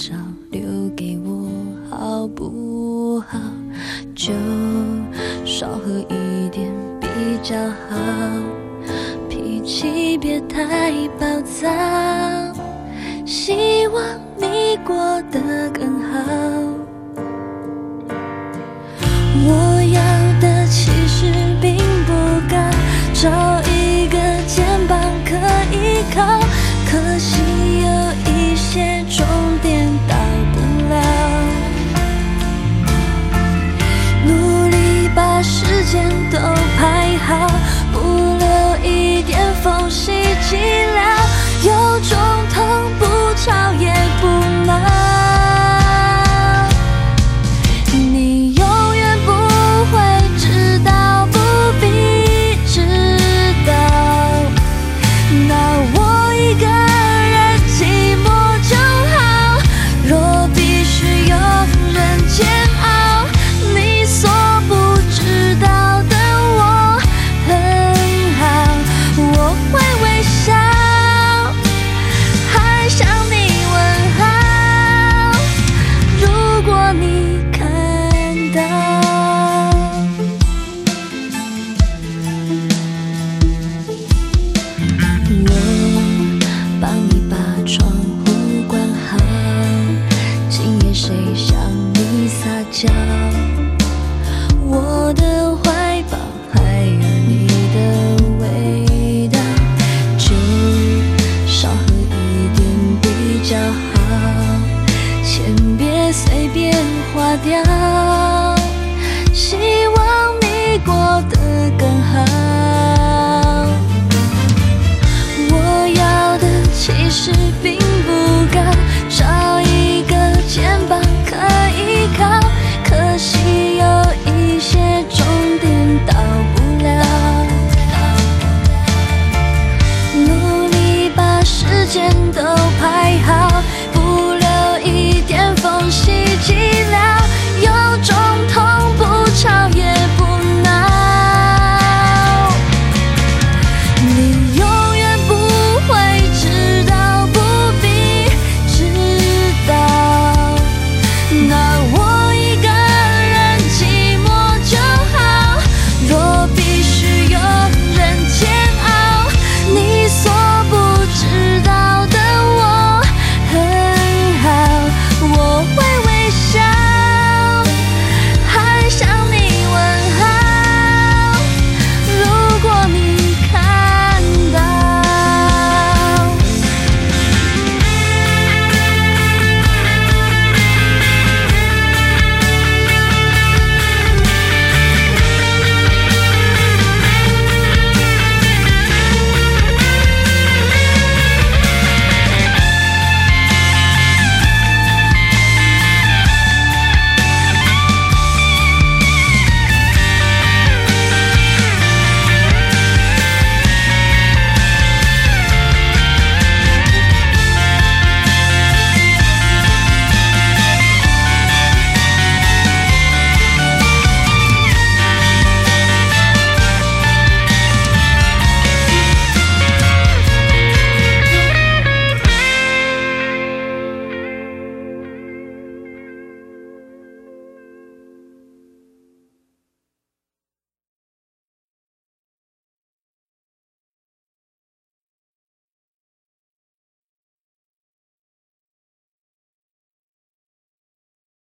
照留给我好不好？就少喝一点比较好，脾气别太暴躁，希望你过得更好。我要的其实并不高，找一个肩膀可以靠，可惜有一些终点到不了。努力把时间都排好，不留一点缝隙寂寥，有种痛不吵也不闹。你永远不会知道，不必知道，那我一个人寂寞就好。若必须有人煎熬，你所不知道的我很好，我会微笑，还向你问好。如果你看到，我帮你把窗户关好，今夜谁向你撒娇？我的怀抱还有你的味道，就少喝一点比较好，钱别随便花掉，希望你过得更好。我要的其实并